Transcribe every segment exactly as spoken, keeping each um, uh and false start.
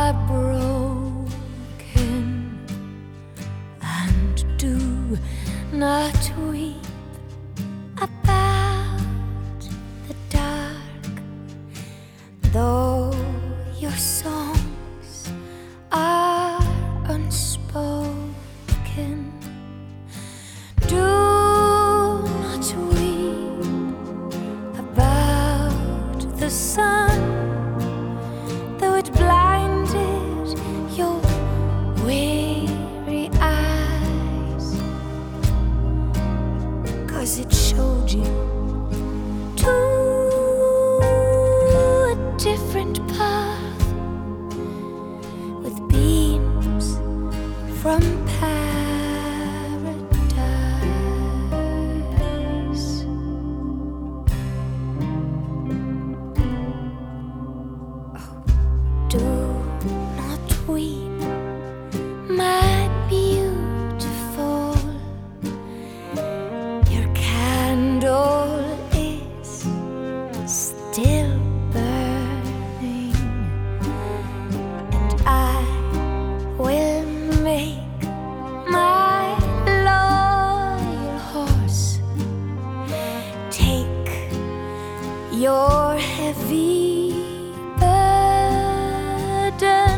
are broken, and do not weep about the dark, though your songs are unspoken. Do not weep about the sun, though it blinded your weary eyes, 'cause it showed you to a different path with beams from paradise. Oh, do not weep, my beautiful. Your candle is still burning, and I will make my loyal horse take your heavy burden.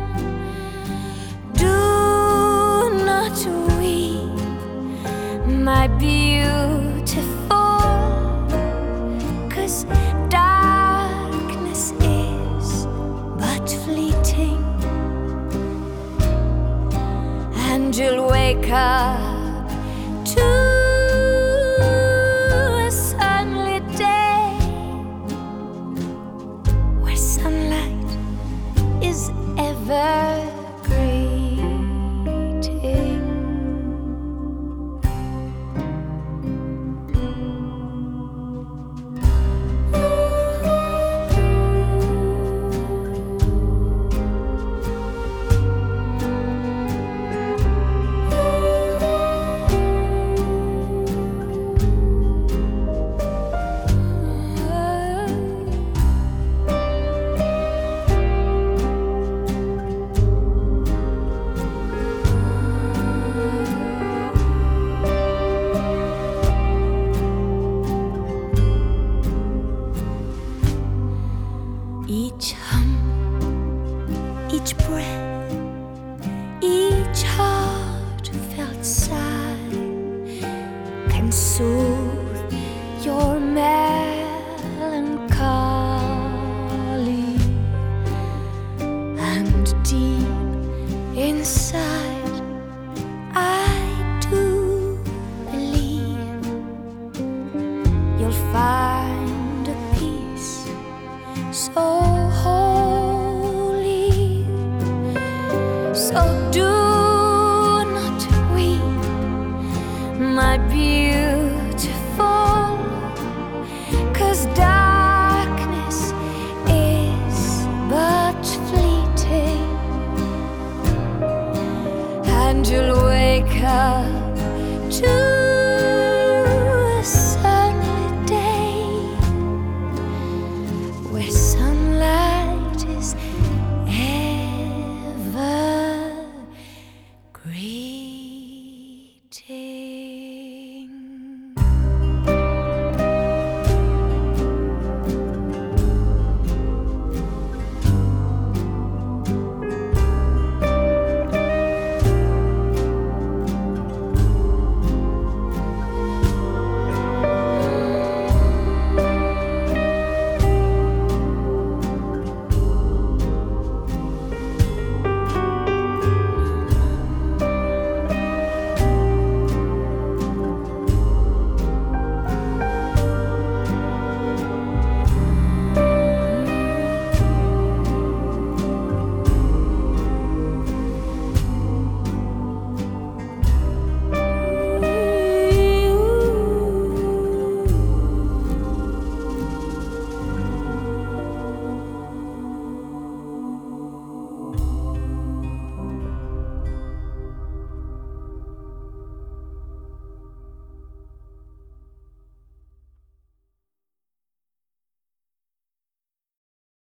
Do not weep, my beautiful, 'cause darkness is but fleeting, and you'll wake up to a sunlit day where sunlight is ever greeting. Each hum, each breath, each heartfelt sigh can soothe your melancholy, and deep inside I do believe you'll find a peace so holy. So do not weep, my beautiful, 'cause darkness is but fleeting, and you'll wake up